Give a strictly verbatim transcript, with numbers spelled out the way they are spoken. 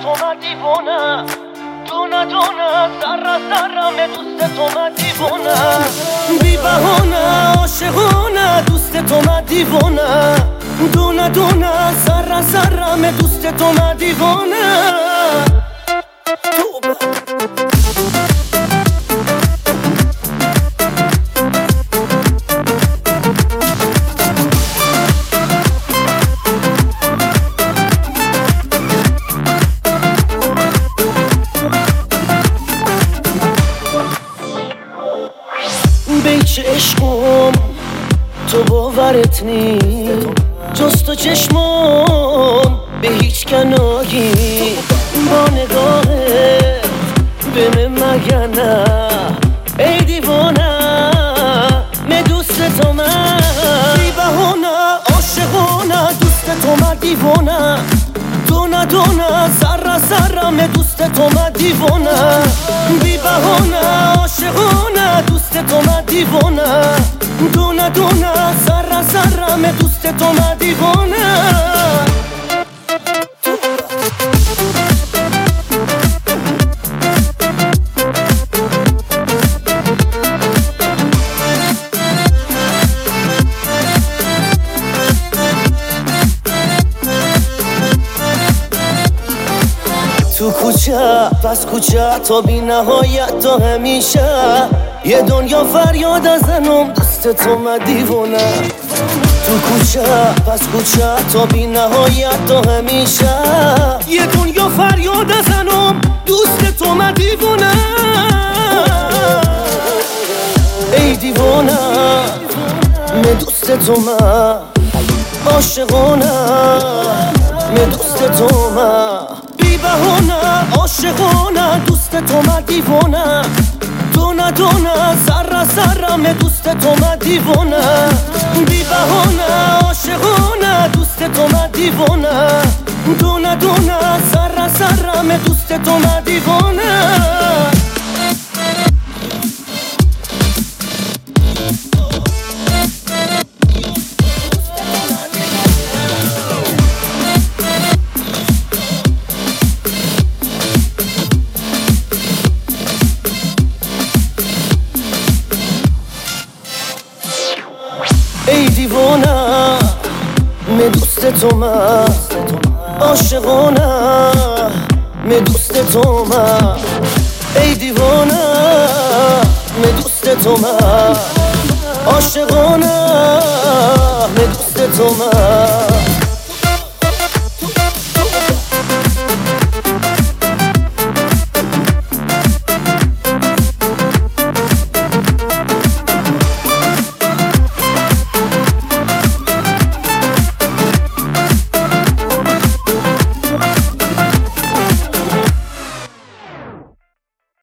تو من دیوونه دونه دونه ذره ذره من دوست تو من دیوونه بی بهونه عاشقونه دوست تو من دیوونه دونه دونه ذره ذره من دوست تو من دیوونه بیچ عشقم تو باورت نی جز تو چشمم به هیچ کنایی با نگاهت به من مگه نه ای دیوانه نه دوست تو من بی بهونه عاشقونه دوست تو من دیوانه دونه دونه ذره ذره من دوست تو من دیوانه بی بهونه عاشقونه دوست تو من دیوانه دونه دونه ذره ذره من دوست تو من دیوانه تو کوچه پس کوچه تا بی نهایت تا همیشه یه دنیا فریاد ازنم دوست تو من دیوونه تو کوچه پس کوچه تا بی نهایت تا همیشه یه دنیا فریاد ازنم دوست تو من دیوونه ای دیوونه من دوست تو من عاشقونه من دوست تو من بی بهونه عاشقونه دوست تو من دیوونه دونه دونه ذره ذره من دوست تو من دیوونه بی بهونه عاشقونه دوست تو من دیوونه دونه دونه ذره ذره من دوست تو من دیوونه ای دیوانه من دوست تو من عاشقانه من دوست تو من ای دیوانه من دوست تو من عاشقانه من دوست تو من